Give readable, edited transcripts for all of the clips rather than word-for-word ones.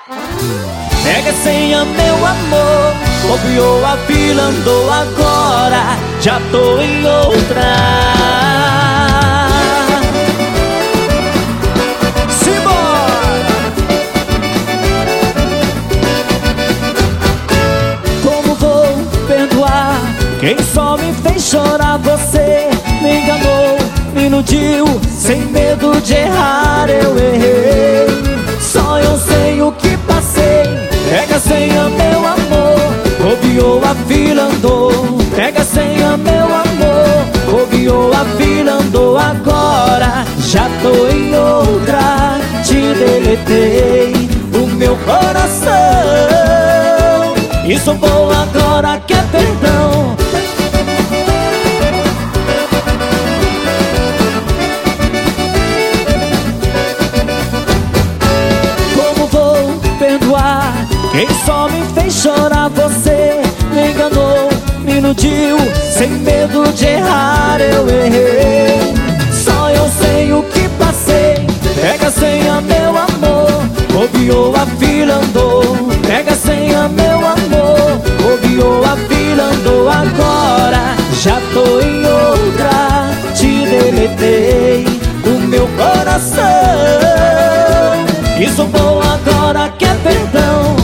Pega a senha, meu amor, copiou a fila, andou agora, já tô em outra. Simbora! Como vou perdoar quem só me fez chorar? Você me enganou, me iludiu, sem medo de errar eu errei. Só eu sei o que passei. Pega a senha, meu amor, copiou a fila, andou. Pega a senha, meu amor, copiou a fila, andou agora, já tô em outra. Te deletei o meu coração e só vou agora quer perdão. Quem só me fez chorar? Você me enganou, me iludiu, sem medo de errar eu errei. Só eu sei o que passei. Pega a senha, meu amor, copiou a fila, andou. Pega a senha, meu amor, copiou a fila, andou agora, já tô em outra. Te deletei o meu coração e só vou agora quer perdão.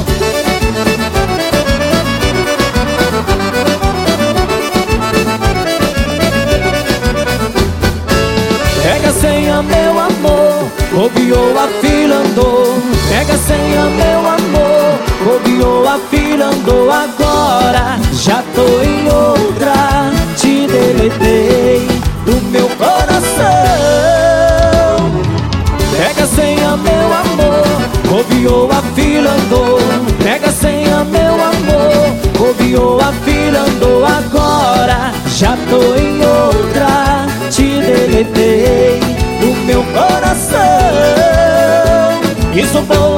Pega a senha, meu amor, copiou a fila, andou. Pega a senha, meu amor, copiou a fila, andou agora, já tô em outra. Te deletei do meu coração. Pega a senha, meu amor, copiou a fila, andou. Pega a senha, meu amor, copiou a fila, andou agora, já tô em outra. Te deletei do meu coração e só vou